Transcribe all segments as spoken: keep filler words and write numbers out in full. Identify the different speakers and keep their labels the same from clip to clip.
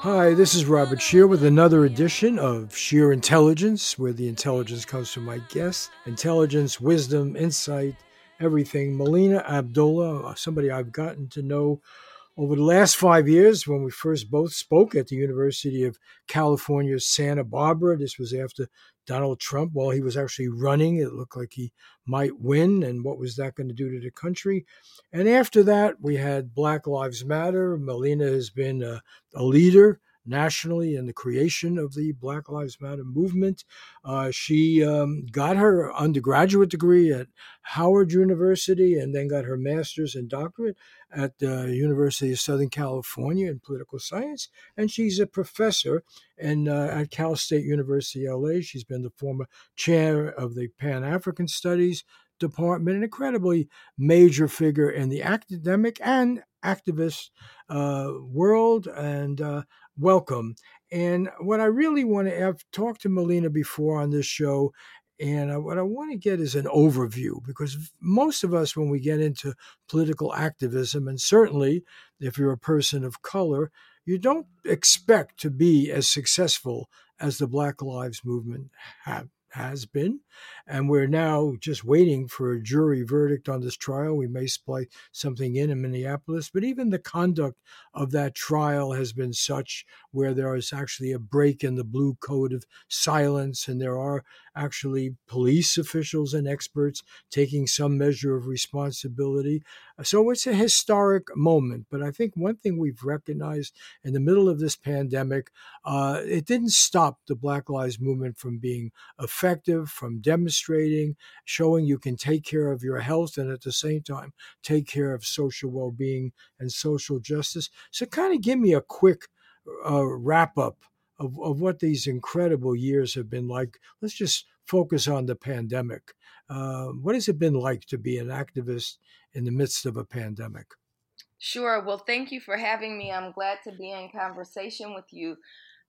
Speaker 1: Hi, this is Robert Shear with another edition of Shear Intelligence, where the intelligence comes from my guests. Intelligence, wisdom, insight, everything. Melina Abdullah, somebody I've gotten to know over the last five years when we first both spoke at the University of California, Santa Barbara. This was after Donald Trump, while he was actually running, it looked like he might win. And what was that going to do to the country? And after that, we had Black Lives Matter. Melina has been a, a leader nationally in the creation of the Black Lives Matter movement. Uh, she um, got her undergraduate degree at Howard University and then got her master's and doctorate at the University of Southern California in political science. And she's a professor in, uh, at Cal State University, L A. She's been the former chair of the Pan-African Studies Department, an incredibly major figure in the academic and activist uh, world. And uh, welcome. And what I really want to, I've talked to Melina before on this show, and uh, what I want to get is an overview, because most of us, when we get into political activism, and certainly if you're a person of color, you don't expect to be as successful as the Black Lives Movement have. Has been, and we're now just waiting for a jury verdict on this trial. We may splice something in in Minneapolis, but even the conduct of that trial has been such where there is actually a break in the blue code of silence, and there are actually police officials and experts taking some measure of responsibility. So it's a historic moment. But I think one thing we've recognized in the middle of this pandemic, uh, it didn't stop the Black Lives Movement from being effective, from demonstrating, showing you can take care of your health and at the same time take care of social well-being and social justice. So kind of give me a quick uh, wrap up of, of what these incredible years have been like. Let's just focus on the pandemic. Uh, what has it been like to be an activist in the midst of a pandemic?
Speaker 2: Sure. Well, thank you for having me. I'm glad to be in conversation with you.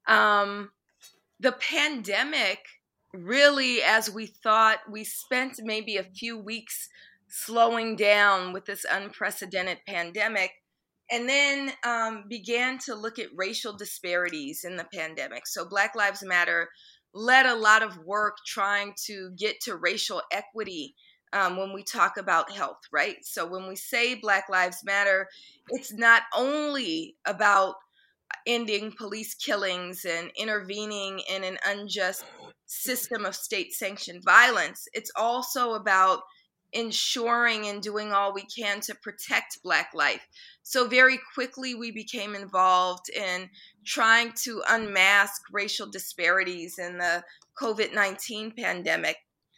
Speaker 2: Um, the pandemic, really, as we thought, we spent maybe a few weeks slowing down with this unprecedented pandemic, and then um, began to look at racial disparities in the pandemic. So Black Lives Matter led a lot of work trying to get to racial equity um, when we talk about health, right? So when we say Black Lives Matter, it's not only about ending police killings and intervening in an unjust system of state sanctioned violence. It's also about ensuring and doing all we can to protect Black life. So, very quickly, we became involved in trying to unmask racial disparities in the COVID nineteen pandemic.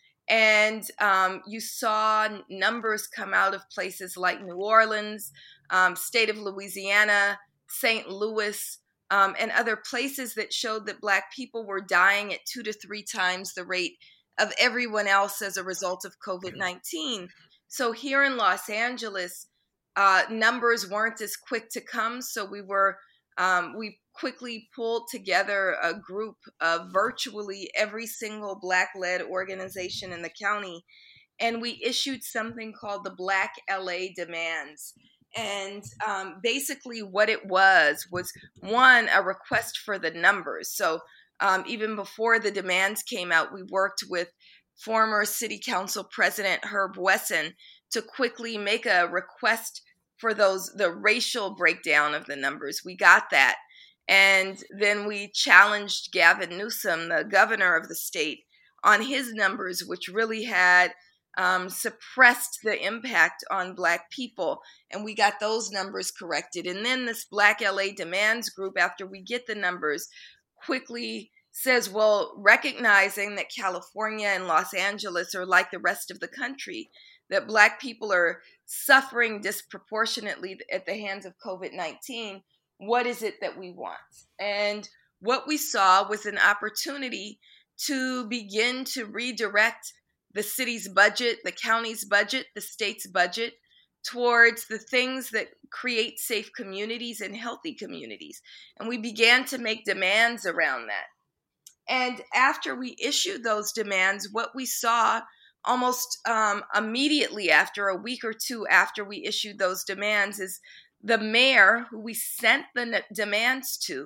Speaker 2: And um, you saw numbers come out of places like New Orleans, um, state of Louisiana, Saint Louis, um, and other places that showed that Black people were dying at two to three times the rate of everyone else as a result of COVID nineteen. So here in Los Angeles, uh, numbers weren't as quick to come. So we were um, we quickly pulled together a group of virtually every single Black-led organization in the county, and we issued something called the Black L A Demands. And um, basically, what it was was one, a request for the numbers. So um, even before the demands came out, we worked with former City Council President Herb Wesson to quickly make a request for those the racial breakdown of the numbers. We got that. And then we challenged Gavin Newsom, the governor of the state, on his numbers, which really had um, suppressed the impact on Black people. And we got those numbers corrected. And then this Black L A Demands group, after we get the numbers, quickly says, well, recognizing that California and Los Angeles are like the rest of the country, that Black people are suffering disproportionately at the hands of COVID nineteen, what is it that we want? And what we saw was an opportunity to begin to redirect the city's budget, the county's budget, the state's budget towards the things that create safe communities and healthy communities. And we began to make demands around that. And after we issued those demands, what we saw almost um, immediately after a week or two after we issued those demands is the mayor who we sent the demands to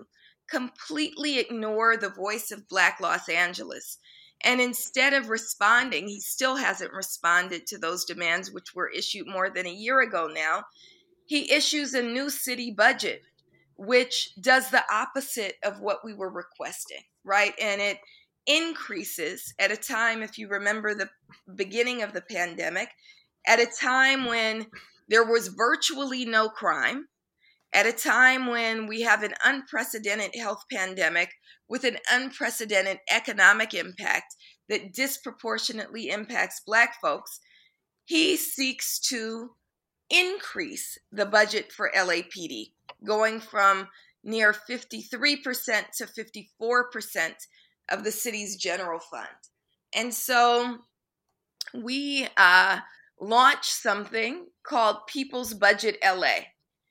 Speaker 2: completely ignore the voice of Black Los Angeles. And instead of responding, he still hasn't responded to those demands, which were issued more than a year ago now. He issues a new city budget, which does the opposite of what we were requesting, right? And it increases at a time, if you remember the beginning of the pandemic, at a time when there was virtually no crime, at a time when we have an unprecedented health pandemic with an unprecedented economic impact that disproportionately impacts Black folks. He seeks to increase the budget for L A P D, going from near fifty-three percent to fifty-four percent of the city's general fund. And so we uh, launched something called People's Budget L A.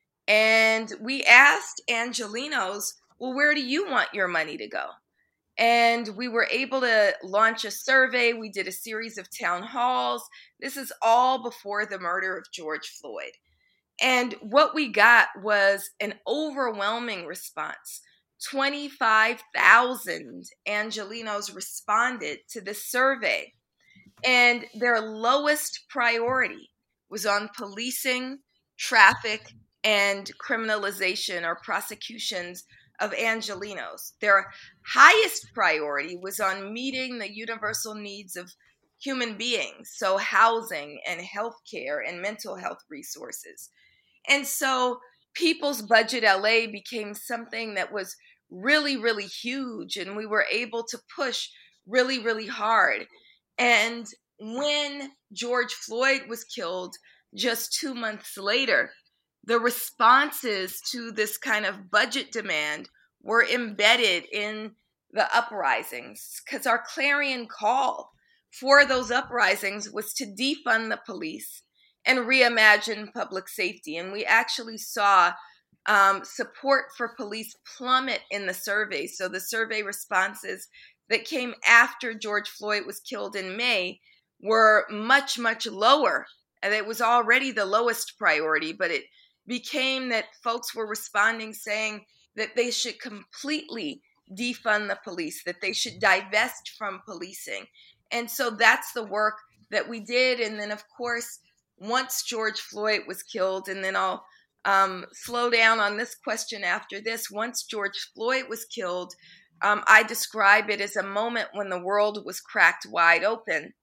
Speaker 2: And we asked Angelenos, well, where do you want your money to go? And we were able to launch a survey. We did a series of town halls. This is all before the murder of George Floyd. And what we got was an overwhelming response. twenty-five thousand Angelenos responded to this survey. And their lowest priority was on policing, traffic, and criminalization or prosecutions of Angelenos. Their highest priority was on meeting the universal needs of human beings, so housing and healthcare and mental health resources. And so People's Budget L A became something that was really, really huge, and we were able to push really, really hard. And when George Floyd was killed just two months later, the responses to this kind of budget demand were embedded in the uprisings, because our clarion call for those uprisings was to defund the police and reimagine public safety. And we actually saw um, support for police plummet in the survey. So the survey responses that came after George Floyd was killed in May were much, much lower. And it was already the lowest priority, but it became that folks were responding saying that they should completely defund the police, that they should divest from policing. And so that's the work that we did. And then, of course, once George Floyd was killed, and then I'll um, slow down on this question after this, once George Floyd was killed, um, I describe it as a moment when the world was cracked wide open.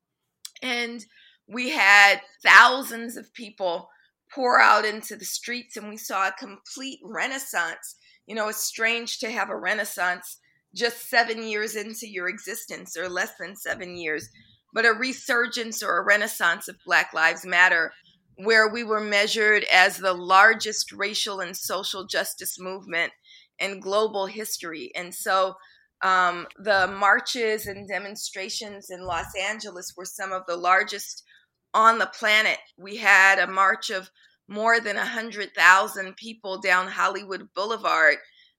Speaker 2: And we had thousands of people pour out into the streets, and we saw a complete renaissance. You know, it's strange to have a renaissance just seven years into your existence, or less than seven years, but a resurgence or a renaissance of Black Lives Matter, where we were measured as the largest racial and social justice movement in global history. And so um, the marches and demonstrations in Los Angeles were some of the largest on the planet. We had a march of more than one hundred thousand people down Hollywood Boulevard.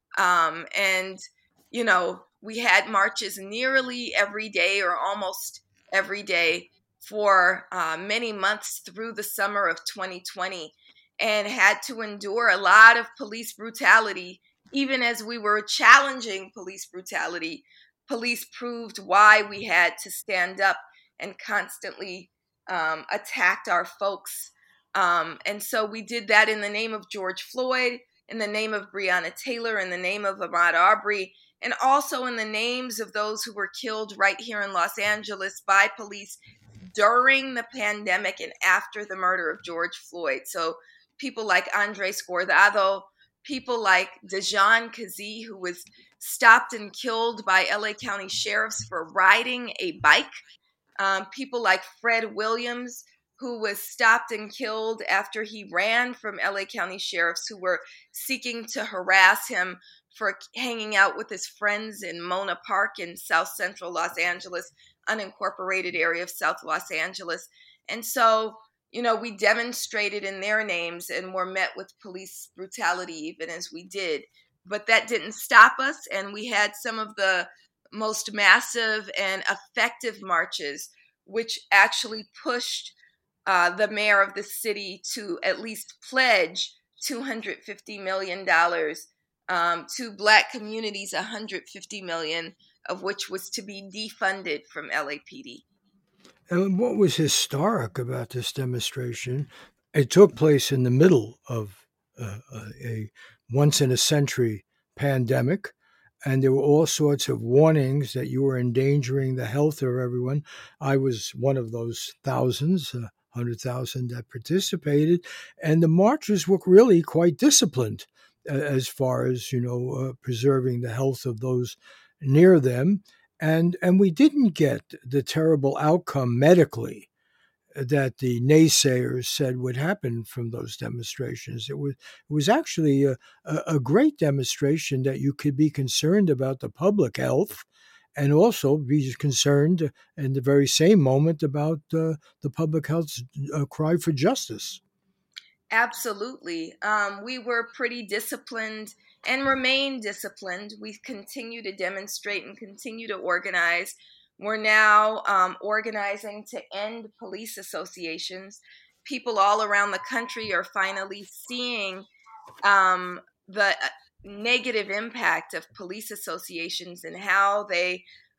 Speaker 2: Um, and, you know, we had marches nearly every day or almost every day for uh, many months through the summer of twenty twenty, and had to endure a lot of police brutality. Even as we were challenging police brutality, police proved why we had to stand up and constantly um, attacked our folks. Um, and so we did that in the name of George Floyd, in the name of Breonna Taylor, in the name of Ahmaud Arbery, and also in the names of those who were killed right here in Los Angeles by police during the pandemic and after the murder of George Floyd. So people like Andres Guardado, people like Dejan Kazee, who was stopped and killed by L A County sheriffs for riding a bike. Um, people like Fred Williams, who was stopped and killed after he ran from L A County sheriffs who were seeking to harass him for hanging out with his friends in Mona Park in South Central Los Angeles, unincorporated area of South Los Angeles. And so, you know, we demonstrated in their names and were met with police brutality even as we did. But that didn't stop us. And we had some of the most massive and effective marches, which actually pushed uh, the mayor of the city to at least pledge two hundred fifty million dollars um, to Black communities, one hundred fifty million of which was to be defunded from L A P D.
Speaker 1: And what was historic about this demonstration? It took place in the middle of uh, a once in a century pandemic, and there were all sorts of warnings that you were endangering the health of everyone. I was one of those thousands, uh, one hundred thousand that participated, and the marchers were really quite disciplined uh, as far as, you know, uh, preserving the health of those near them. And, and we didn't get the terrible outcome medically that the naysayers said would happen from those demonstrations. It was it was actually a, a great demonstration that you could be concerned about the public health and also be concerned in the very same moment about uh, the public health's uh, cry for justice.
Speaker 2: Absolutely. Um, we were pretty disciplined and remain disciplined. We continue to demonstrate and continue to organize. We're now um, organizing to end police associations. People all around the country are finally seeing um, the uh, negative impact of police associations and how they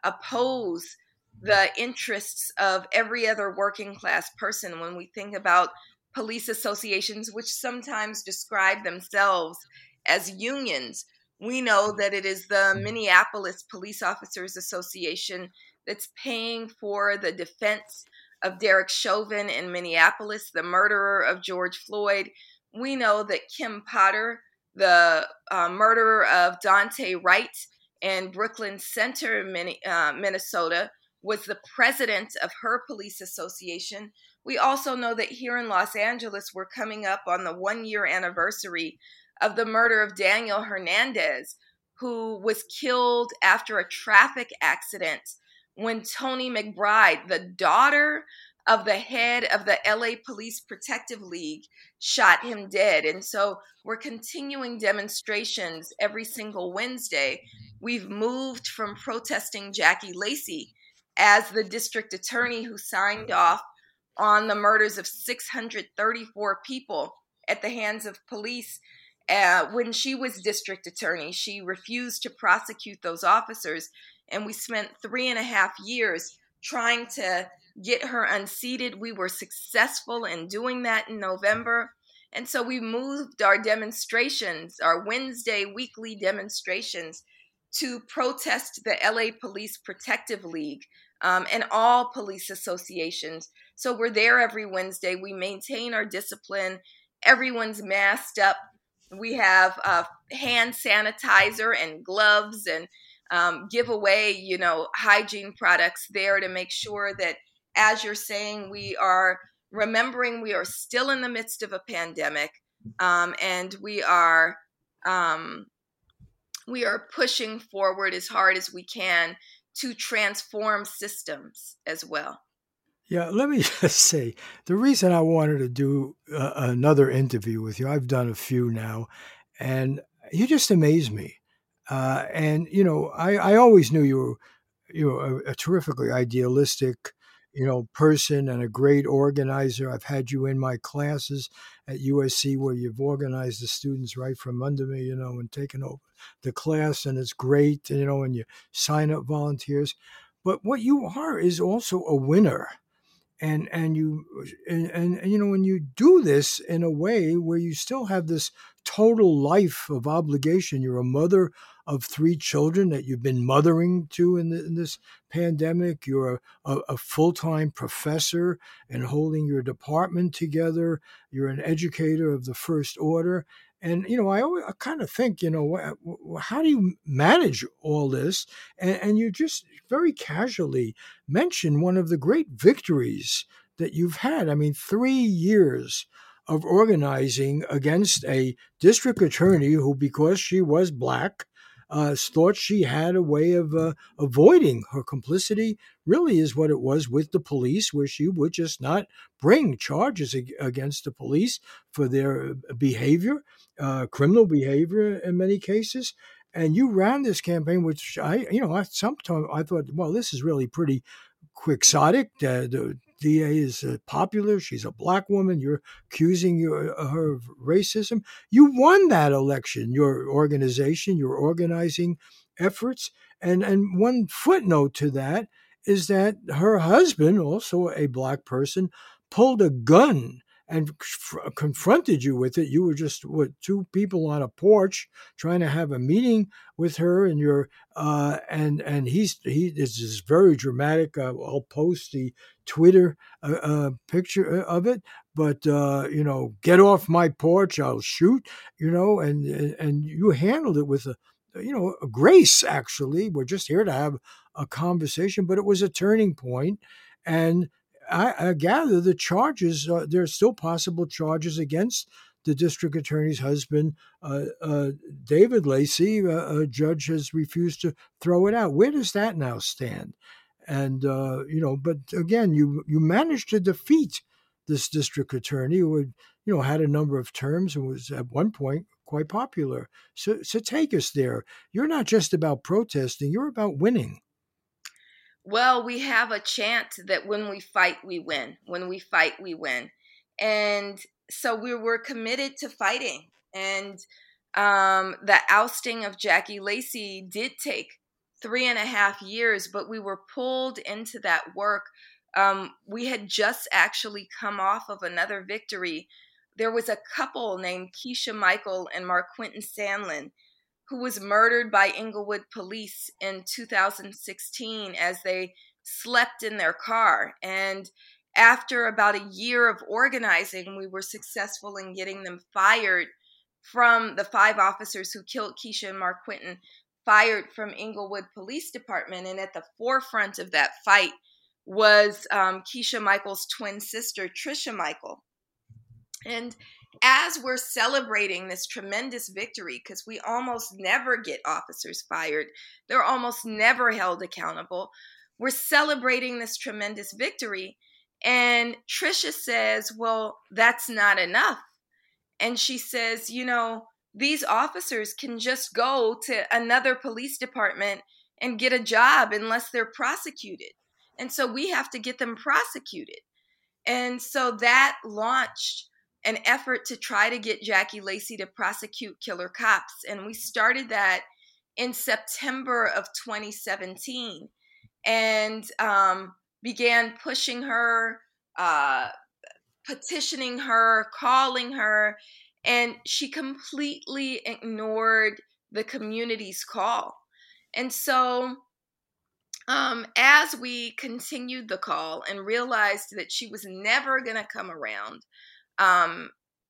Speaker 2: oppose the interests of every other working class person. When we think about police associations, which sometimes describe themselves as unions, we know that it is the Minneapolis Police Officers Association that's paying for the defense of Derek Chauvin in Minneapolis, the murderer of George Floyd. We know that Kim Potter, the uh, murderer of Dante Wright in Brooklyn Center, uh, Minnesota, was the president of her police association. We also know that here in Los Angeles, we're coming up on the one-year anniversary of the murder of Daniel Hernandez, who was killed after a traffic accident when Toni McBride, the daughter of the head of the L A Police Protective League, shot him dead. And so we're continuing demonstrations every single Wednesday. We've moved from protesting Jackie Lacey as the district attorney who signed off on the murders of six hundred thirty-four people at the hands of police. Uh, when she was district attorney, she refused to prosecute those officers. And we spent three and a half years trying to get her unseated. We were successful in doing that in November. And so we moved our demonstrations, our Wednesday weekly demonstrations, to protest the L A Police Protective League um, and all police associations. So we're there every Wednesday. We maintain our discipline. Everyone's masked up. We have uh, hand sanitizer and gloves and um, give away, you know, hygiene products there to make sure that, as you're saying, we are remembering we are still in the midst of a pandemic, um, and we are um, we are pushing forward as hard as we can to transform systems as well.
Speaker 1: Yeah, let me just say, the reason I wanted to do uh, another interview with you, I've done a few now, and you just amaze me. Uh, and, you know, I, I always knew you were, you know, a, a terrifically idealistic, you know, person and a great organizer. I've had you in my classes at U S C where you've organized the students right from under me, you know, and taken over the class, and it's great, you know, and you sign up volunteers. But what you are is also a winner. And and you and, and you know, when you do this in a way where you still have this total life of obligation, you're a mother of three children that you've been mothering to in, the, in this pandemic. You're a, a, a full-time professor and holding your department together. You're an educator of the first order. And, you know, I, always, I kind of think, you know, how do you manage all this? And, and you just very casually mention one of the great victories that you've had. I mean, three years of organizing against a district attorney who, because she was Black, uh, thought she had a way of uh, avoiding her complicity, really is what it was with the police, where she would just not bring charges ag- against the police for their behavior, uh, criminal behavior in many cases. And you ran this campaign, which I, you know, at some time I thought, well, this is really pretty quixotic. Uh, the D A is uh, popular. She's a black woman. You're accusing your, uh, her of racism. You won that election, your organization, your organizing efforts. And, and one footnote to that is that her husband, also a black person, pulled a gun and f- confronted you with it. You were just what, two people on a porch trying to have a meeting with her, and you're uh, and and he's he this is very dramatic. Uh, I'll post the Twitter uh, uh, picture of it. But uh, you know, get off my porch! I'll shoot. You know, and and you handled it with a you know a grace. Actually, we're just here to have a conversation, but it was a turning point, and I, I gather the charges, uh, there are still possible charges against the district attorney's husband, uh, uh, David Lacy. Uh, a judge has refused to throw it out. Where does that now stand? And, uh, you know, but again, you, you managed to defeat this district attorney who had, you know, had a number of terms and was at one point quite popular. So, so take us there. You're not just about protesting, you're about winning.
Speaker 2: Well, we have a chant that when we fight, we win. When we fight, we win. And so we were committed to fighting. And um, the ousting of Jackie Lacy did take three and a half years, but we were pulled into that work. Um, we had just actually come off of another victory. There was a couple named Keisha Michael and Marquinton Sandlin who was murdered by Inglewood police in two thousand sixteen as they slept in their car. And after about a year of organizing, we were successful in getting them fired from the five officers who killed Keisha and Marquinton, fired from Inglewood Police Department. And at the forefront of that fight was um, Keisha Michael's twin sister, Trisha Michael. And as we're celebrating this tremendous victory, because we almost never get officers fired, they're almost never held accountable, we're celebrating this tremendous victory. And Trisha says, well, that's not enough. And she says, you know, these officers can just go to another police department and get a job unless they're prosecuted. And so we have to get them prosecuted. And so that launched an effort to try to get Jackie Lacy to prosecute killer cops. And we started that in September of twenty seventeen and um, began pushing her, uh, petitioning her, calling her, and she completely ignored the community's call. And so um, as we continued the call and realized that she was never going to come around, um,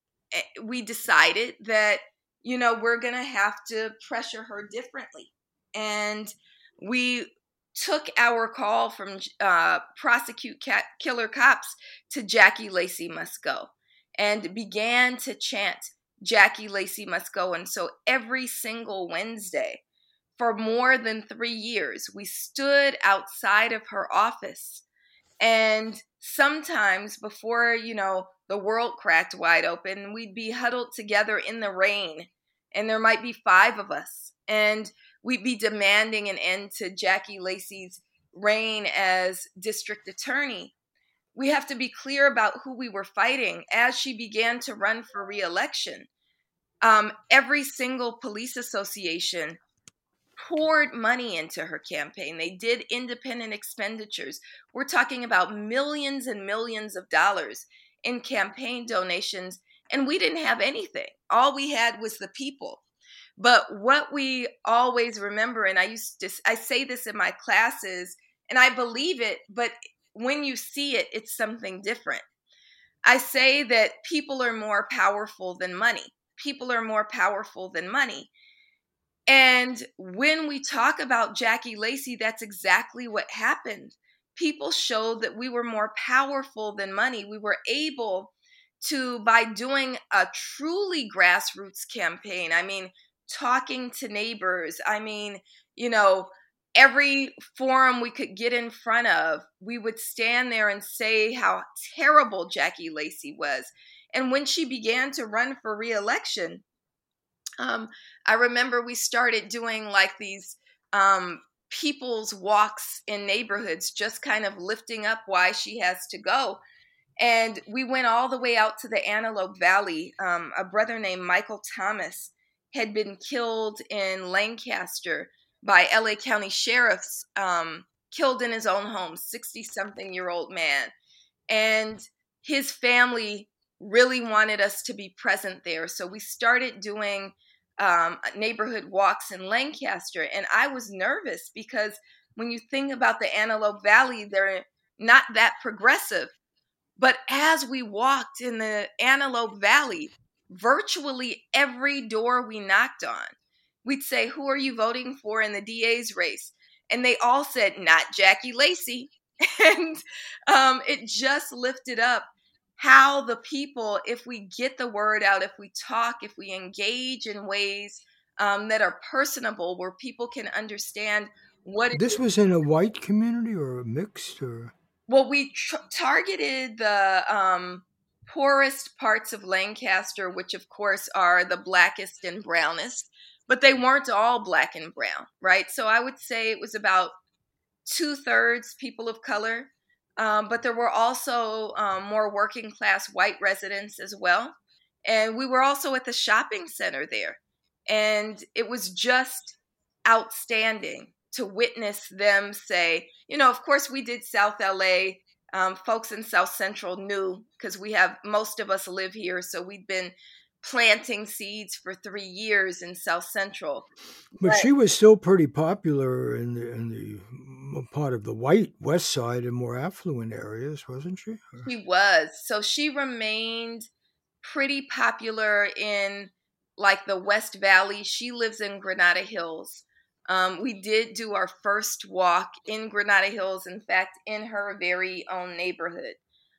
Speaker 2: we decided that, you know, we're going to have to pressure her differently. And we took our call from uh, prosecute cat, killer cops to Jackie Lacy must go, and began to chant Jackie Lacy must go. And so every single Wednesday for more than three years, we stood outside of her office. And sometimes before, you know, the world cracked wide open, we'd be huddled together in the rain, and there might be five of us, and we'd be demanding an end to Jackie Lacy's reign as district attorney. We have to be clear about who we were fighting. As she began to run for re-election, um, every single police association poured money into her campaign. They did independent expenditures. We're talking about millions and millions of dollars in campaign donations, and we didn't have anything. All we had was the people. But what we always remember, and I used to, I say this in my classes, and I believe it, but when you see it, it's something different. I say that people are more powerful than money. People are more powerful than money. And when we talk about Jackie Lacy, that's exactly what happened. People showed that we were more powerful than money. We were able to, by doing a truly grassroots campaign, I mean, talking to neighbors, I mean, you know, every forum we could get in front of, we would stand there and say how terrible Jackie Lacy was. And when she began to run for re-election, Um, I remember we started doing like these um, people's walks in neighborhoods, just kind of lifting up why she has to go. And we went all the way out to the Antelope Valley. Um, a brother named Michael Thomas had been killed in Lancaster by L A County sheriffs, um, killed in his own home, sixty-something-year-old man. And his family really wanted us to be present there. So we started doing um, neighborhood walks in Lancaster. And I was nervous because when you think about the Antelope Valley, they're not that progressive. But as we walked in the Antelope Valley, virtually every door we knocked on, we'd say, "Who are you voting for in the D A's race?" And they all said, "Not Jackie Lacey." And um, it just lifted up how the people, if we get the word out, if we talk, if we engage in ways um, that are personable, where people can understand what it
Speaker 1: This
Speaker 2: is.
Speaker 1: was in a white community or a mixed or?
Speaker 2: Well, we tr- targeted the um, poorest parts of Lancaster, which of course are the blackest and brownest, but they weren't all black and brown, right? So I would say it was about two thirds people of color, um, but there were also um, more working class white residents as well. And we were also at the shopping center there. And it was just outstanding to witness them say, you know, of course, we did South L A. Um, folks in South Central knew because we have, most of us live here. So we'd been planting seeds for three years in South Central.
Speaker 1: But she was still pretty popular in the in the part of the white West Side and more affluent areas, wasn't she?
Speaker 2: She was. So she remained pretty popular in like the West Valley. She lives in Granada Hills. Um, we did do our first walk in Granada Hills, in fact, in her very own neighborhood.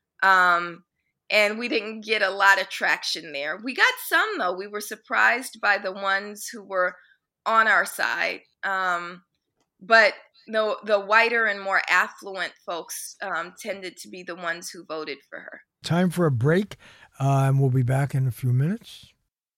Speaker 2: Um, and we didn't get a lot of traction there. We got some, though. We were surprised by the ones who were on our side. Um, but the, the whiter and more affluent folks um, tended to be the ones who voted for her.
Speaker 1: Time for a break, uh, and we'll be back in a few minutes.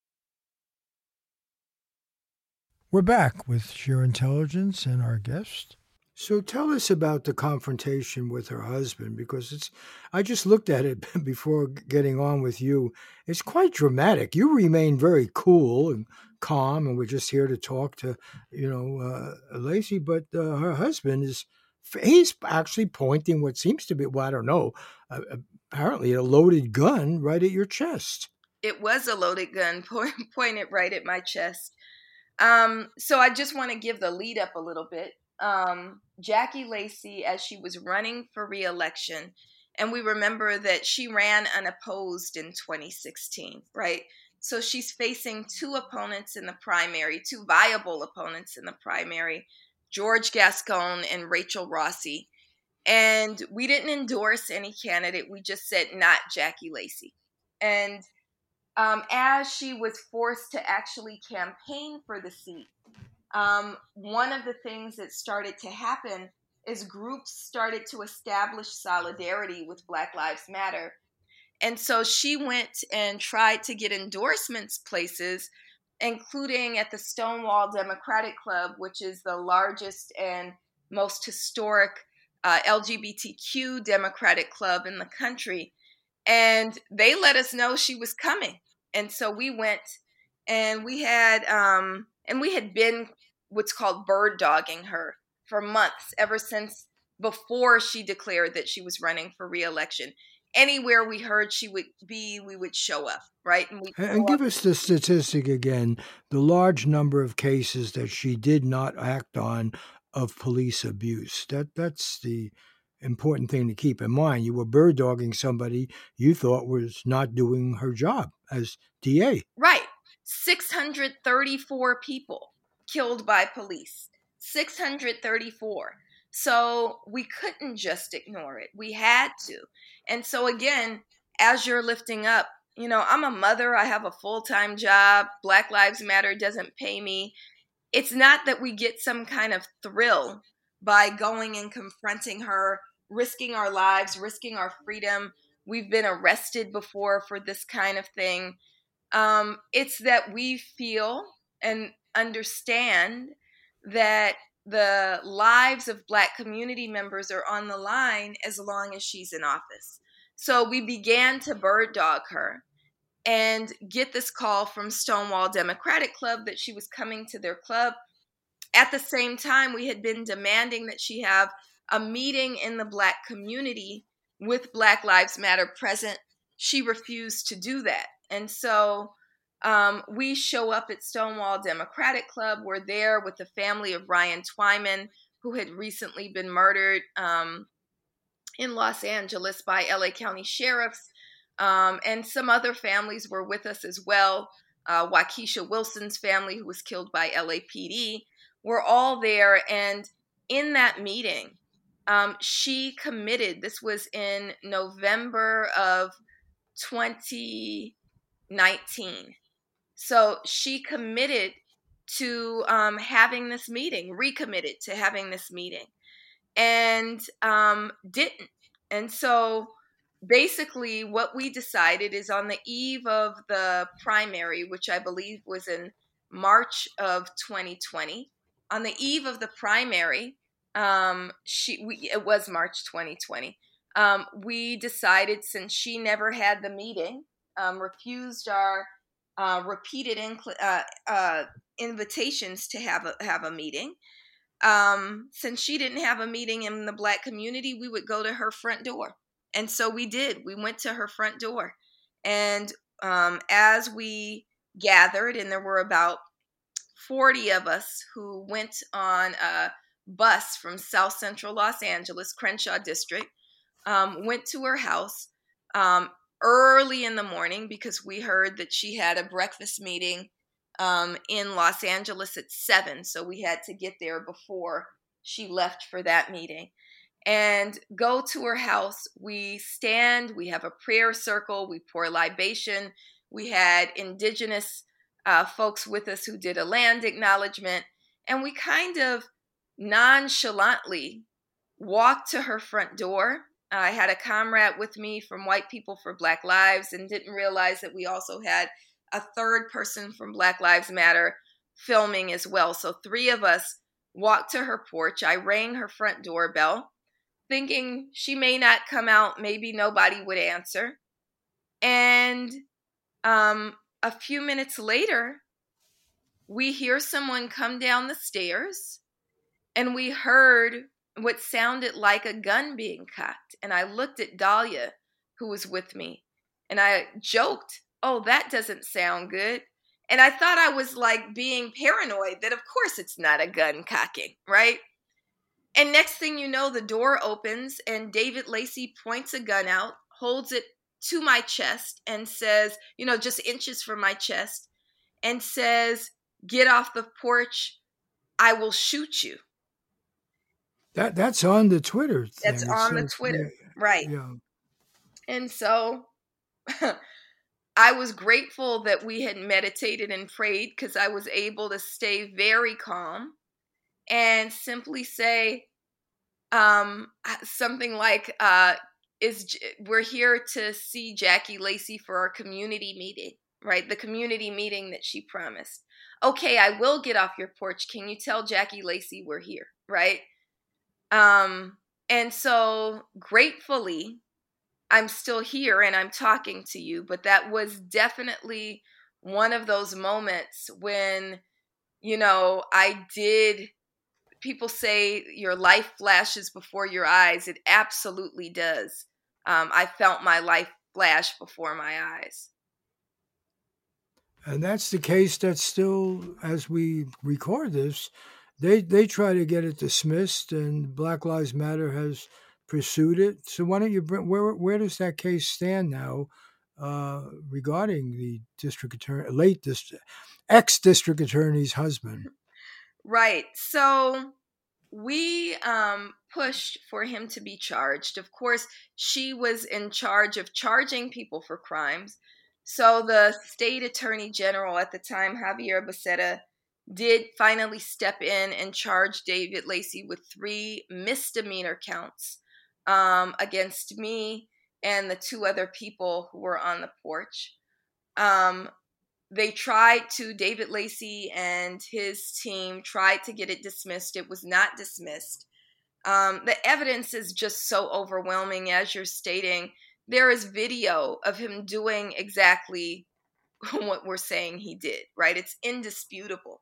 Speaker 1: We're back with Sheer Intelligence and our guest. So tell us about the confrontation with her husband, because it's, I just looked at it before getting on with you. It's quite dramatic. You remain very cool and calm, and we're just here to talk to, you know, uh, Lacey, but uh, her husband is, he's actually pointing what seems to be, well, I don't know, uh, apparently a loaded gun right at your chest.
Speaker 2: It was a loaded gun point, pointed right at my chest. Um, so I just want to give the lead up a little bit. Um, Jackie Lacey, as she was running for re-election, and we remember that she ran unopposed in twenty sixteen, right? So she's facing two opponents in the primary, two viable opponents in the primary, George Gascon and Rachel Rossi. And we didn't endorse any candidate. We just said, not Jackie Lacey. And um, as she was forced to actually campaign for the seat, um, one of the things that started to happen is groups started to establish solidarity with Black Lives Matter. And so she went and tried to get endorsements places, including at the Stonewall Democratic Club, which is the largest and most historic uh, L G B T Q Democratic club in the country. And they let us know she was coming. And so we went, and we had um, and we had been what's called bird dogging her for months, ever since before she declared that she was running for re-election. Anywhere we heard she would be, we would show up, right? And,
Speaker 1: and give us the statistic again, the large number of cases that she did not act on of police abuse. That that's the important thing to keep in mind. You were bird dogging somebody you thought was not doing her job as D A.
Speaker 2: Right. six hundred thirty-four people killed by police. six hundred thirty-four. So we couldn't just ignore it. We had to. And so again, as you're lifting up, you know, I'm a mother. I have a full-time job. Black Lives Matter doesn't pay me. It's not that we get some kind of thrill by going and confronting her, risking our lives, risking our freedom. We've been arrested before for this kind of thing. Um, it's that we feel and understand that the lives of Black community members are on the line as long as she's in office. So we began to bird dog her and get this call from Stonewall Democratic Club that she was coming to their club. At the same time, we had been demanding that she have a meeting in the Black community with Black Lives Matter present. She refused to do that. And so um, we show up at Stonewall Democratic Club. We're there with the family of Ryan Twyman, who had recently been murdered um, in Los Angeles by L A County sheriffs. Um, and some other families were with us as well. Uh, Waukesha Wilson's family, who was killed by L A P D. We're all there. And in that meeting, um, she committed, this was in November of twenty nineteen. So she committed to um, having this meeting, recommitted to having this meeting, and um, didn't. And so basically what we decided is on the eve of the primary, which I believe was in March of twenty twenty, on the eve of the primary, um, she we, it was March twenty twenty, um, we decided, since she never had the meeting, um, refused our uh, repeated inc- uh, uh, invitations to have a, have a meeting, um, since she didn't have a meeting in the Black community, we would go to her front door. And so we did. We went to her front door. And um, as we gathered, and there were about forty of us who went on a bus from South Central Los Angeles, Crenshaw District, um, went to her house um, early in the morning because we heard that she had a breakfast meeting um, in Los Angeles at seven. So we had to get there before she left for that meeting. And go to her house. We stand, we have a prayer circle, we pour libation. We had indigenous uh, folks with us who did a land acknowledgement. And we kind of nonchalantly walked to her front door. I had a comrade with me from White People for Black Lives and didn't realize that we also had a third person from Black Lives Matter filming as well. So three of us walked to her porch. I rang her front doorbell, thinking she may not come out, maybe nobody would answer. And um, a few minutes later, we hear someone come down the stairs, and we heard what sounded like a gun being cocked. And I looked at Dahlia, who was with me, and I joked, "Oh, that doesn't sound good." And I thought I was like being paranoid that of course it's not a gun cocking, right? And next thing you know, the door opens and David Lacy points a gun out, holds it to my chest and says, you know, just inches from my chest, and says, "Get off the porch. I will shoot you."
Speaker 1: That that's on the Twitter thing.
Speaker 2: That's on the Twitter, yeah, right.
Speaker 1: Yeah.
Speaker 2: And so I was grateful that we had meditated and prayed, because I was able to stay very calm and simply say um, something like, uh, "Is we're here to see Jackie Lacey for our community meeting," right? The community meeting that she promised. "Okay, I will get off your porch. Can you tell Jackie Lacey we're here," right? Um, and so gratefully, I'm still here and I'm talking to you, but that was definitely one of those moments when, you know, I did. People say your life flashes before your eyes. It absolutely does. Um, I felt my life flash before my eyes.
Speaker 1: And that's the case that's still, as we record this, they they try to get it dismissed, and Black Lives Matter has pursued it. So why don't you bring, where where does that case stand now uh, regarding the district attorney, late district, ex-district attorney's husband?
Speaker 2: Right. So we um, pushed for him to be charged. Of course, she was in charge of charging people for crimes. So the state attorney general at the time, Javier Becerra, did finally step in and charge David Lacy with three misdemeanor counts um, against me and the two other people who were on the porch. Um, they tried to, David Lacy and his team tried to get it dismissed. It was not dismissed. Um, the evidence is just so overwhelming, as you're stating. There is video of him doing exactly what we're saying he did, right? It's indisputable.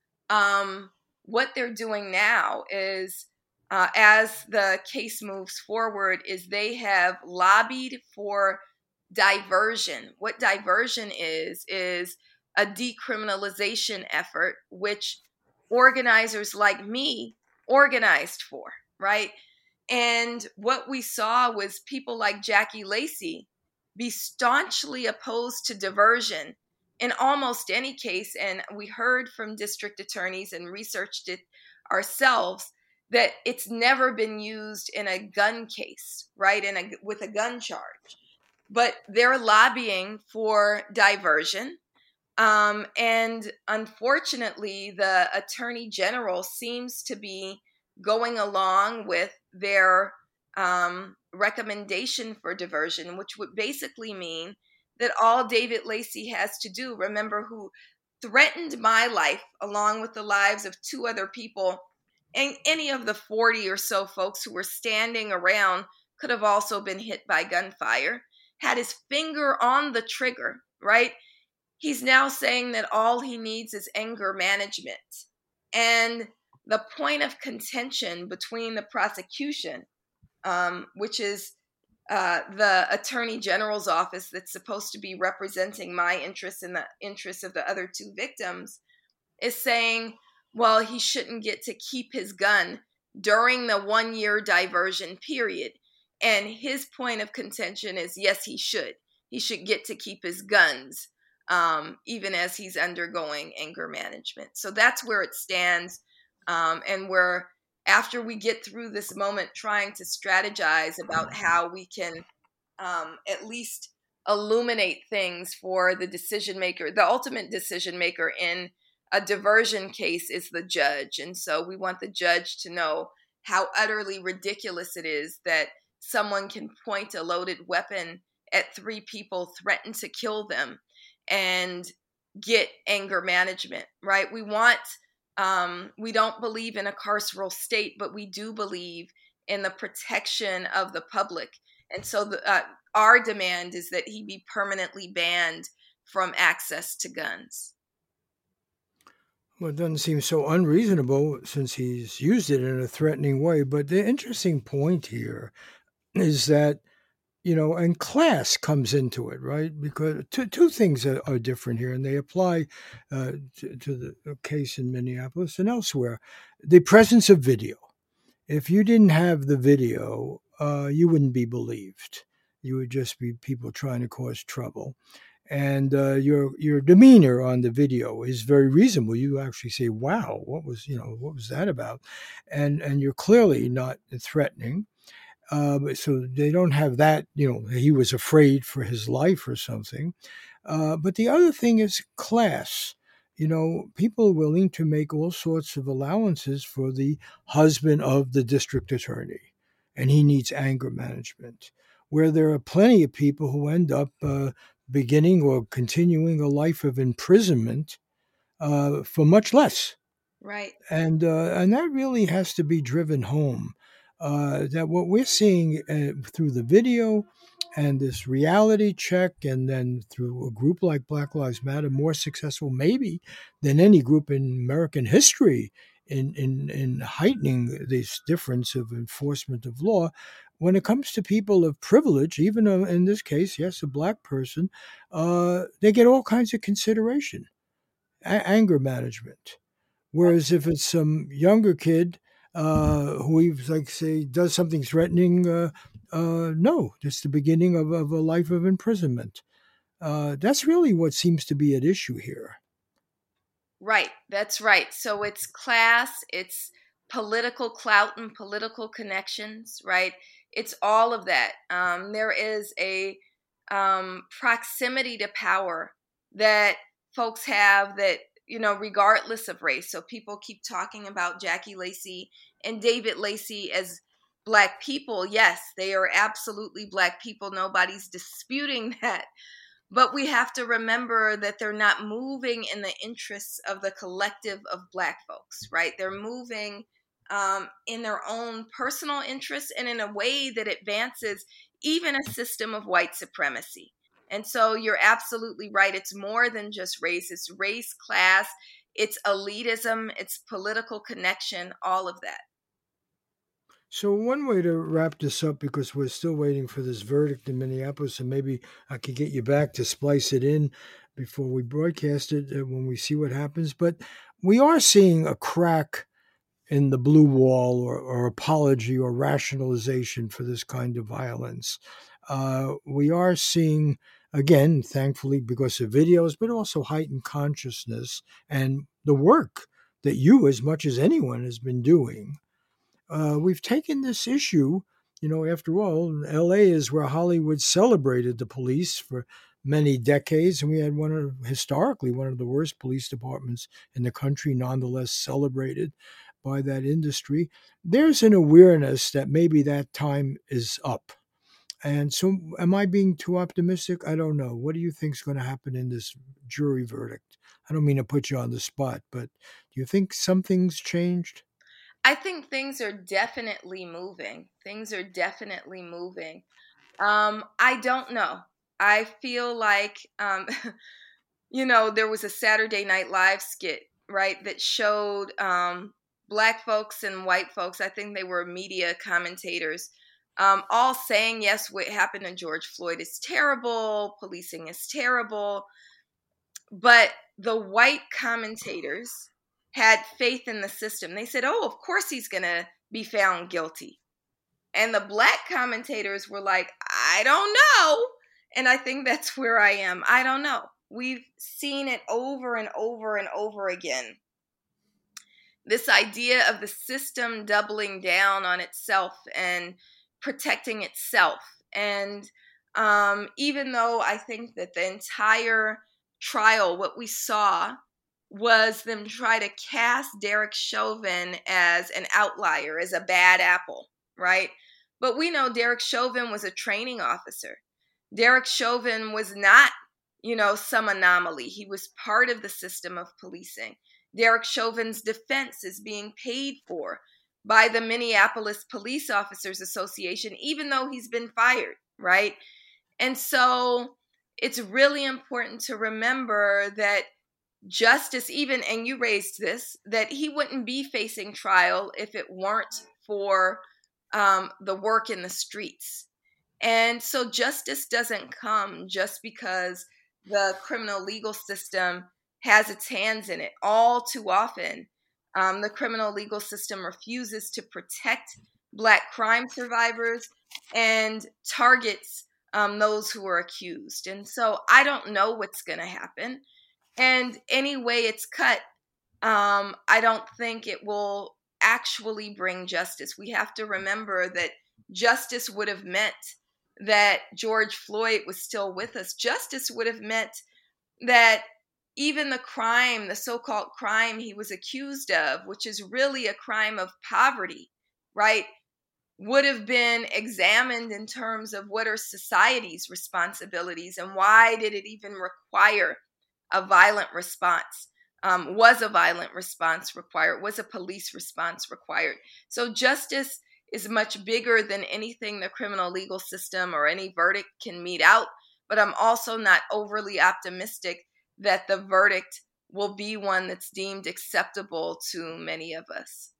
Speaker 2: Um, what they're doing now is, uh, as the case moves forward, is they have lobbied for diversion. What diversion is, is a decriminalization effort, which organizers like me organized for, right? And what we saw was people like Jackie Lacy be staunchly opposed to diversion in almost any case. And we heard from district attorneys and researched it ourselves that it's never been used in a gun case, right? In a, with a gun charge. But they're lobbying for diversion. Um, and unfortunately, the Attorney General seems to be going along with their um, recommendation for diversion, which would basically mean that all David Lacy has to do, remember, who threatened my life along with the lives of two other people, and any of the forty or so folks who were standing around could have also been hit by gunfire, had his finger on the trigger, right? He's now saying that all he needs is anger management. And the point of contention between the prosecution, um, which is uh, the Attorney General's office that's supposed to be representing my interests and the interests of the other two victims, is saying, well, he shouldn't get to keep his gun during the one-year diversion period. And his point of contention is, yes, he should. He should get to keep his guns, um, even as he's undergoing anger management. So that's where it stands. Um, and we're, after we get through this moment, trying to strategize about how we can um, at least illuminate things for the decision maker. The ultimate decision maker in a diversion case is the judge. And so we want the judge to know how utterly ridiculous it is that someone can point a loaded weapon at three people, threaten to kill them, and get anger management, right? We want, um, we don't believe in a carceral state, but we do believe in the protection of the public. And so the, uh, our demand is that he be permanently banned from access to guns.
Speaker 1: Well, it doesn't seem so unreasonable since he's used it in a threatening way. But the interesting point here is that, you know, and class comes into it, right? Because two, two things are, are different here, and they apply uh, to, to the case in Minneapolis and elsewhere. The presence of video. If you didn't have the video, uh, you wouldn't be believed. You would just be people trying to cause trouble. And uh, your your demeanor on the video is very reasonable. You actually say, "Wow, what was you know what was that about?" And and you're clearly not threatening. Uh, so they don't have that. You know, he was afraid for his life or something. Uh, but the other thing is class. You know, people are willing to make all sorts of allowances for the husband of the district attorney, and he needs anger management. Where there are plenty of people who end up uh, beginning or continuing a life of imprisonment uh, for much less.
Speaker 2: Right.
Speaker 1: And uh, and that really has to be driven home. Uh, that what we're seeing uh, through the video and this reality check, and then through a group like Black Lives Matter, more successful maybe than any group in American history in, in, in heightening this difference of enforcement of law. When it comes to people of privilege, even in this case, yes, a black person, uh, they get all kinds of consideration, a- anger management. Whereas if it's some younger kid uh, who, like, say, does something threatening, uh, uh, no, it's the beginning of, of a life of imprisonment. Uh, that's really what seems to be at issue here.
Speaker 2: Right, that's right. So it's class, it's political clout and political connections, right? It's all of that. Um, there is a um, proximity to power that folks have that, you know, regardless of race. So people keep talking about Jackie Lacy and David Lacy as Black people. Yes, they are absolutely Black people. Nobody's disputing that. But we have to remember that they're not moving in the interests of the collective of Black folks, right? They're moving um, in their own personal interests and in a way that advances even a system of white supremacy. And so you're absolutely right. It's more than just race. It's race, class, it's elitism, it's political connection, all of that.
Speaker 1: So one way to wrap this up, because we're still waiting for this verdict in Minneapolis, and maybe I could get you back to splice it in before we broadcast it uh, when we see what happens. But we are seeing a crack in the blue wall, or, or apology or rationalization for this kind of violence. Uh, we are seeing, again, thankfully, because of videos, but also heightened consciousness and the work that you, as much as anyone, has been doing. Uh, we've taken this issue, you know, after all, L A is where Hollywood celebrated the police for many decades, and we had one of, historically, one of the worst police departments in the country, nonetheless celebrated by that industry. There's an awareness that maybe that time is up. And so, am I being too optimistic? I don't know. What do you think is going to happen in this jury verdict? I don't mean to put you on the spot, but do you think something's changed?
Speaker 2: I think things are definitely moving. Things are definitely moving. Um, I don't know. I feel like, um, you know, there was a Saturday Night Live skit, right, that showed um, Black folks and white folks, I think they were media commentators, um, all saying, yes, what happened to George Floyd is terrible, policing is terrible. But the white commentators had faith in the system. They said, oh, of course he's going to be found guilty. And the Black commentators were like, I don't know. And I think that's where I am. I don't know. We've seen it over and over and over again. This idea of the system doubling down on itself and protecting itself. And um, even though I think that the entire trial, what we saw was them try to cast Derek Chauvin as an outlier, as a bad apple, right? But we know Derek Chauvin was a training officer. Derek Chauvin was not, you know, some anomaly. He was part of the system of policing. Derek Chauvin's defense is being paid for by the Minneapolis Police Officers Association, even though he's been fired, right? And so it's really important to remember that justice, even, and you raised this, that he wouldn't be facing trial if it weren't for um, the work in the streets. And so justice doesn't come just because the criminal legal system has its hands in it. All too often, um, the criminal legal system refuses to protect Black crime survivors and targets um, those who are accused. And so I don't know what's going to happen. And any way it's cut, um, I don't think it will actually bring justice. We have to remember that justice would have meant that George Floyd was still with us. Justice would have meant that even the crime, the so-called crime he was accused of, which is really a crime of poverty, right, would have been examined in terms of what are society's responsibilities and why did it even require a violent response? Um, was a violent response required? Was a police response required? So justice is much bigger than anything the criminal legal system or any verdict can mete out. But I'm also not overly optimistic that the verdict will be one that's deemed acceptable to many of us.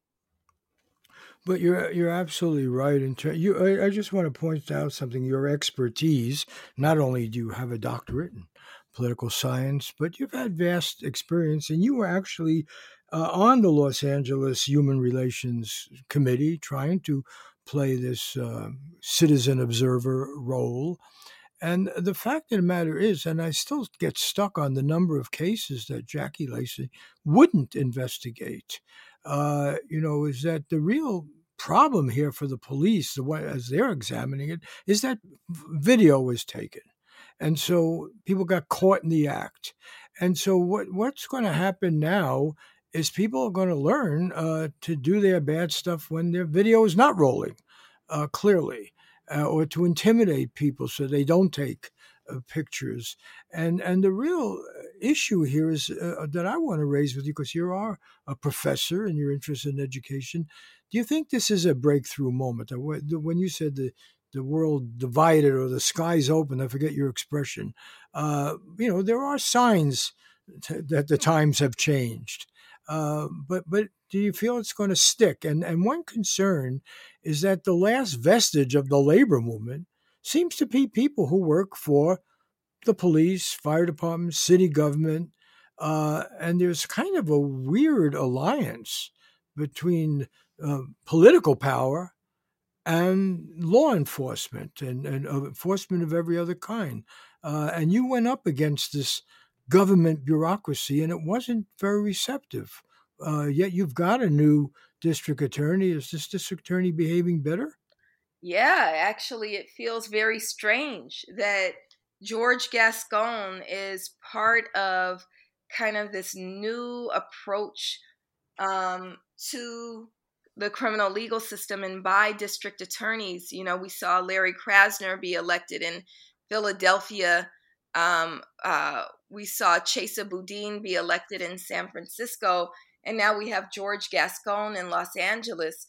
Speaker 1: But you're you're absolutely right. In ter- you, I, I just want to point out something. Your expertise. Not only do you have a doctorate in political science, but you've had vast experience, and you were actually uh, on the Los Angeles Human Relations Committee, trying to play this uh, citizen observer role. And the fact of the matter is, and I still get stuck on the number of cases that Jackie Lacey wouldn't investigate. Uh, you know, is that the real problem here for the police, the way as they're examining it, is that video was taken, and so people got caught in the act. And so what what's going to happen now is people are going to learn uh, to do their bad stuff when their video is not rolling, uh, clearly. Uh, or to intimidate people so they don't take uh, pictures. And and the real issue here is uh, that I want to raise with you, because you are a professor and you're interested in education. Do you think this is a breakthrough moment? Uh, When you said the the world divided or the skies open, I forget your expression. Uh, you know, there are signs t- that the times have changed. Uh, but but do you feel it's going to stick? And and one concern is that the last vestige of the labor movement seems to be people who work for the police, fire department, city government, uh, and there's kind of a weird alliance between uh, political power and law enforcement and, and uh, enforcement of every other kind. Uh, and you went up against this government bureaucracy, and it wasn't very receptive. Uh, yet you've got a new district attorney. Is this district attorney behaving better?
Speaker 2: Yeah, actually, it feels very strange that George Gascon is part of kind of this new approach um, to the criminal legal system and by district attorneys. You know, we saw Larry Krasner be elected in Philadelphia. Um, uh, we saw Chesa Boudin be elected in San Francisco. And now we have George Gascon in Los Angeles.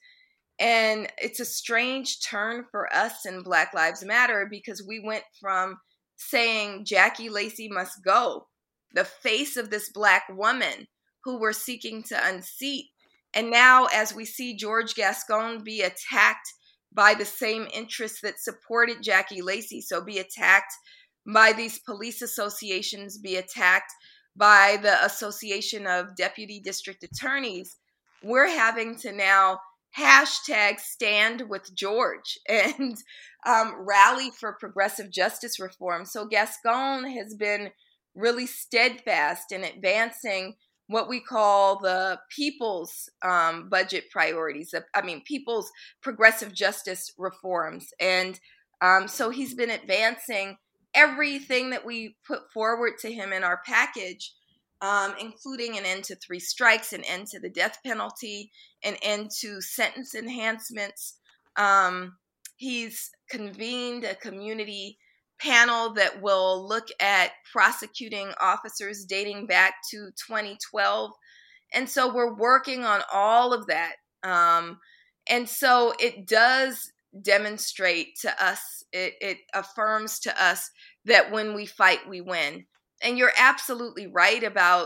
Speaker 2: And it's a strange turn for us in Black Lives Matter, because we went from saying Jackie Lacey must go, the face of this Black woman who we're seeking to unseat. And now, as we see George Gascon be attacked by the same interests that supported Jackie Lacey, so be attacked by these police associations, be attacked by the Association of Deputy District Attorneys, we're having to now hashtag stand with George and um, rally for progressive justice reform. So Gascon has been really steadfast in advancing what we call the people's um, budget priorities, I mean, people's progressive justice reforms. And um, so he's been advancing everything that we put forward to him in our package, um, including an end to three strikes, an end to the death penalty, an end to sentence enhancements. Um, he's convened a community panel that will look at prosecuting officers dating back to twenty twelve. And so we're working on all of that. Um, and so it does demonstrate to us, it, it affirms to us that when we fight, we win. And you're absolutely right about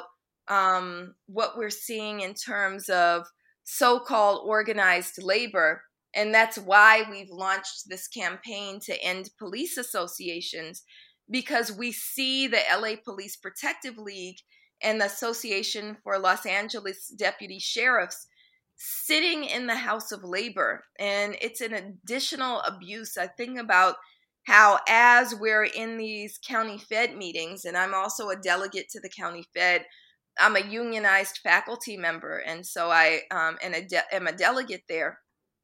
Speaker 2: um, what we're seeing in terms of so-called organized labor. And that's why we've launched this campaign to end police associations, because we see the L A Police Protective League and the Association for Los Angeles Deputy Sheriffs sitting in the House of Labor. And it's an additional abuse. I think about how, as we're in these county fed meetings, and I'm also a delegate to the county fed, I'm a unionized faculty member, and so I um, and a de- am a delegate there.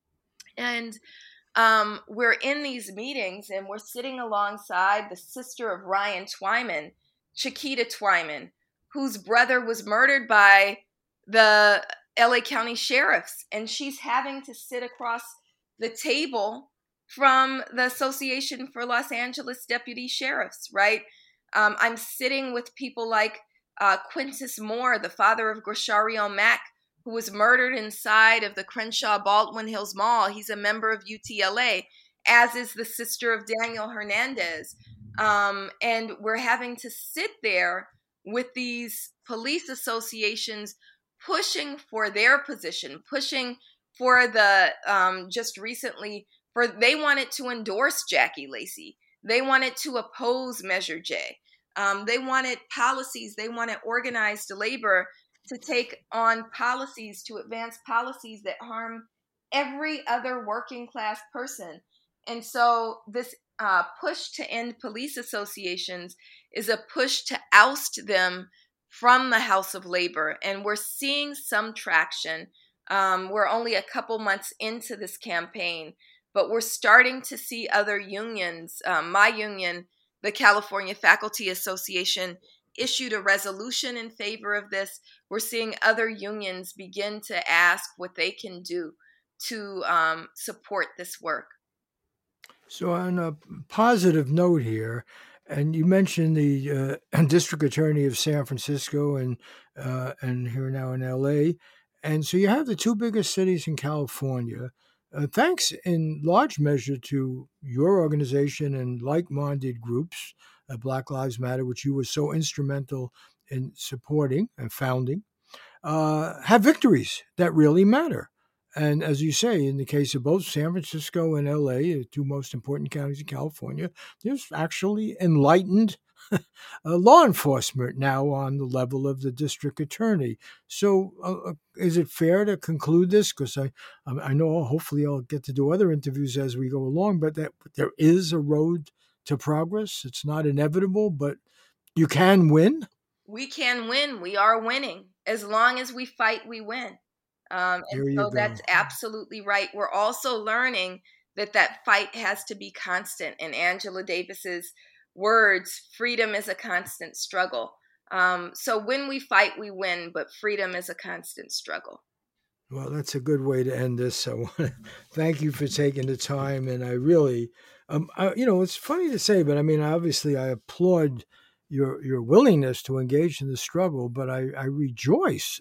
Speaker 2: And um, we're in these meetings, and we're sitting alongside the sister of Ryan Twyman, Chiquita Twyman, whose brother was murdered by the L A County sheriffs, and she's having to sit across the table from the Association for Los Angeles Deputy Sheriffs, right? Um, I'm sitting with people like uh, Quintus Moore, the father of Grishario Mack, who was murdered inside of the Crenshaw Baldwin Hills Mall. He's a member of U T L A, as is the sister of Daniel Hernandez. Um, and we're having to sit there with these police associations pushing for their position, pushing for the, um, just recently, for they wanted to endorse Jackie Lacey. They wanted to oppose Measure J. Um, they wanted policies, they wanted organized labor to take on policies, to advance policies that harm every other working class person. And so this uh, push to end police associations is a push to oust them from the House of Labor. And we're seeing some traction. Um, we're only a couple months into this campaign, but we're starting to see other unions. Um, my union, the California Faculty Association, issued a resolution in favor of this. We're seeing other unions begin to ask what they can do to um, support this work.
Speaker 1: So, on a positive note here, And you mentioned the uh, district attorney of San Francisco and uh, and here now in L A. And so you have the two biggest cities in California. Uh, thanks in large measure to your organization and like-minded groups, uh, Black Lives Matter, which you were so instrumental in supporting and founding, uh, have victories that really matter. And as you say, in the case of both San Francisco and L A, the two most important counties in California, there's actually enlightened uh, law enforcement now on the level of the district attorney. So, uh, is it fair to conclude this? Because I, I know hopefully I'll get to do other interviews as we go along, but that there is a road to progress. It's not inevitable, but you can win.
Speaker 2: We can win. We are winning. As long as we fight, we win. Um, and so go. That's absolutely right. We're also learning that that fight has to be constant. In Angela Davis's words, freedom is a constant struggle. Um, so when we fight, we win, but freedom is a constant struggle.
Speaker 1: Well, that's a good way to end this. I want to thank you for taking the time. And I really, um, I, you know, it's funny to say, but I mean, obviously I applaud your your willingness to engage in the struggle, but I, I rejoice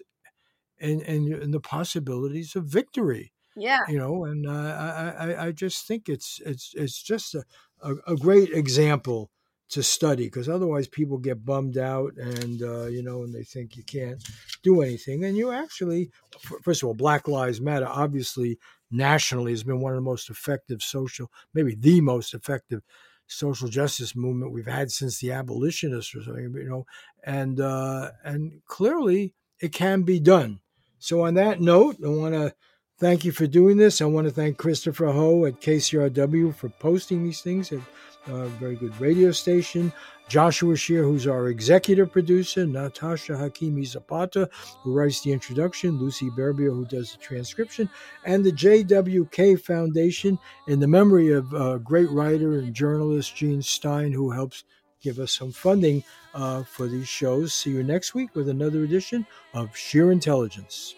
Speaker 1: in, in, in the possibilities of victory.
Speaker 2: Yeah.
Speaker 1: You know, and uh, I, I, I just think it's it's it's just a, a, a great example to study, because otherwise people get bummed out and, uh, you know, and they think you can't do anything. And you actually, first of all, Black Lives Matter, obviously, nationally has been one of the most effective social, maybe the most effective social justice movement we've had since the abolitionists or something, you know, and uh, and clearly it can be done. So on that note, I want to thank you for doing this. I want to thank Christopher Ho at K C R W for posting these things at a very good radio station. Joshua Shear, who's our executive producer. Natasha Hakimi Zapata, who writes the introduction. Lucy Berbia, who does the transcription. And the J W K Foundation, in the memory of uh, great writer and journalist Gene Stein, who helps give us some funding uh, for these shows. See you next week with another edition of Sheer Intelligence.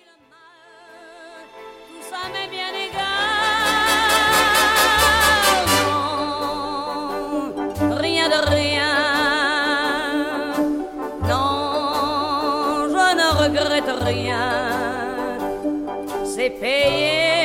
Speaker 3: Rien, c'est payé